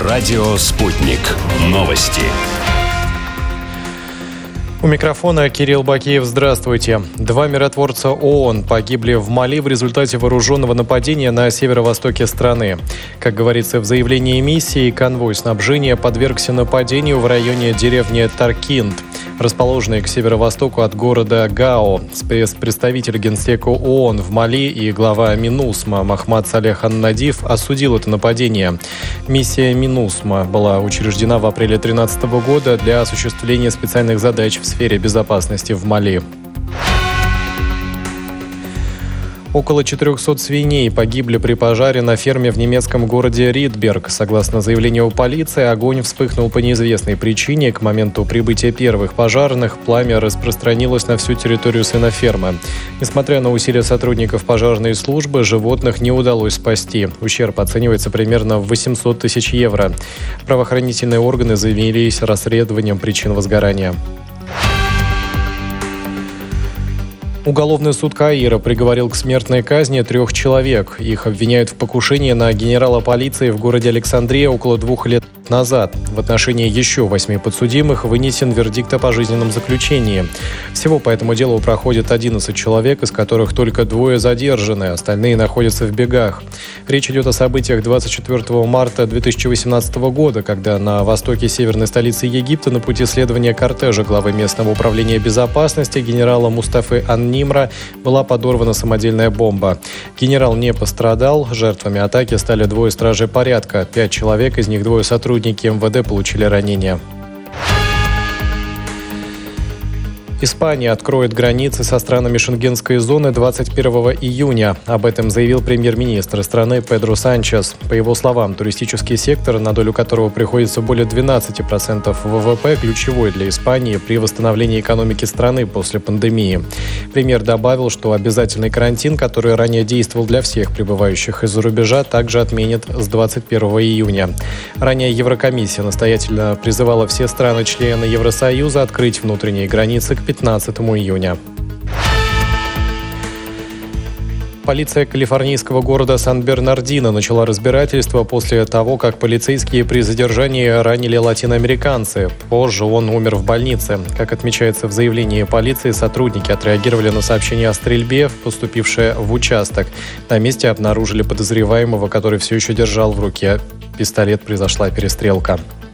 Радио «Спутник». Новости. У микрофона Кирилл Бакеев. Здравствуйте. 2 миротворца ООН погибли в Мали в результате вооруженного нападения на северо-востоке страны. Как говорится в заявлении миссии, конвой снабжения подвергся нападению в районе деревни Таркинд, расположенной к северо-востоку от города Гао. Спецпредставитель Генсека ООН в Мали и глава МИНУСМА Мохаммад Салех ан-Надиф осудил это нападение. Миссия МИНУСМА была учреждена в апреле 2013 года для осуществления специальных задач в сфере безопасности в Мали. Около 400 свиней погибли при пожаре на ферме в немецком городе Ридберг. Согласно заявлению полиции, огонь вспыхнул по неизвестной причине. К моменту прибытия первых пожарных пламя распространилось на всю территорию свинофермы. Несмотря на усилия сотрудников пожарной службы, животных не удалось спасти. Ущерб оценивается примерно в 800 тысяч евро. Правоохранительные органы занялись расследованием причин возгорания. Уголовный суд Каира приговорил к смертной казни 3 человек. Их обвиняют в покушении на генерала полиции в городе Александрия около 2 лет назад. В отношении еще 8 подсудимых вынесен вердикт о пожизненном заключении. Всего по этому делу проходит 11 человек, из которых только 2 задержаны, остальные находятся в бегах. Речь идет о событиях 24 марта 2018 года, когда на востоке северной столицы Египта на пути следования кортежа главы местного управления безопасности генерала Мустафы Ан-Нимра была подорвана самодельная бомба. Генерал не пострадал. Жертвами атаки стали 2 стражей порядка. 5 человек, из них 2 сотрудники МВД, получили ранения. Испания откроет границы со странами Шенгенской зоны 21 июня. Об этом заявил премьер-министр страны Педро Санчес. По его словам, туристический сектор, на долю которого приходится более 12% ВВП, ключевой для Испании при восстановлении экономики страны после пандемии. Премьер добавил, что обязательный карантин, который ранее действовал для всех прибывающих из-за рубежа, также отменят с 21 июня. Ранее Еврокомиссия настоятельно призывала все страны-члены Евросоюза открыть внутренние границы к 15 июня. Полиция калифорнийского города Сан-Бернардино начала разбирательство после того, как полицейские при задержании ранили латиноамериканца. Позже он умер в больнице. Как отмечается в заявлении полиции, сотрудники отреагировали на сообщение о стрельбе, поступившее в участок. На месте обнаружили подозреваемого, который все еще держал в руке пистолет. Произошла перестрелка.